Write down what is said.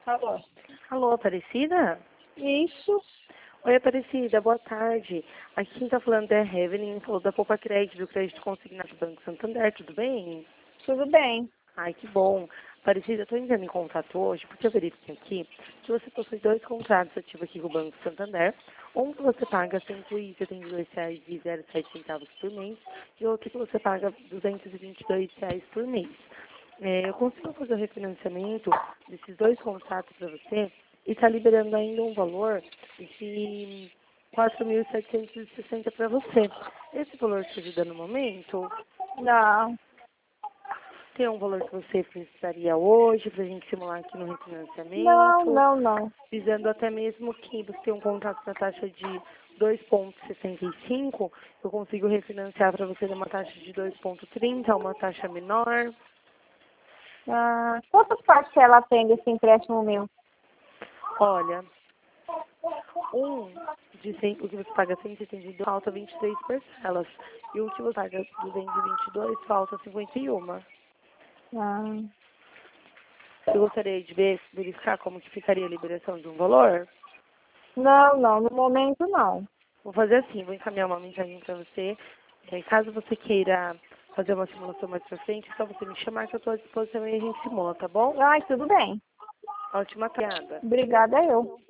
Alô? Alô, Aparecida? Isso. Oi, Aparecida, boa tarde. Aqui quem tá falando é a Evelyn, falou da Poupa Crédito, do Crédito Consignado do Banco Santander, tudo bem? Tudo bem. Ai, que bom. Aparecida, eu tô entrando em contato hoje, porque eu verifiquei aqui que você possui 2 contratos ativos aqui com o Banco Santander. Um que você paga R$ 172,07 por mês e outro que você paga R$ 222 por mês. Eu consigo fazer o refinanciamento desses 2 contratos para você e está liberando ainda um valor de 4.760 para você. Esse valor te ajuda no momento? Não. Tem um valor que você precisaria hoje para a gente simular aqui no Não, refinanciamento, não, não. visando até mesmo que você tem um contrato na taxa de 2,65, eu consigo refinanciar para você numa taxa de 2,30, uma taxa menor. Quantas parcelas tem desse empréstimo meu? Olha, o que você paga 172 falta 23 parcelas. E o que você paga 222 falta 51. Ah, Você gostaria de verificar como que ficaria a liberação de um valor? não, não. No momento, não. Vou fazer assim, vou encaminhar uma mensagem para você. Caso você queira fazer uma simulação mais pra frente, é só você me chamar que eu estou à disposição e a gente simula, tá bom? Ai, tudo bem. Ótima tarde. Obrigada, eu.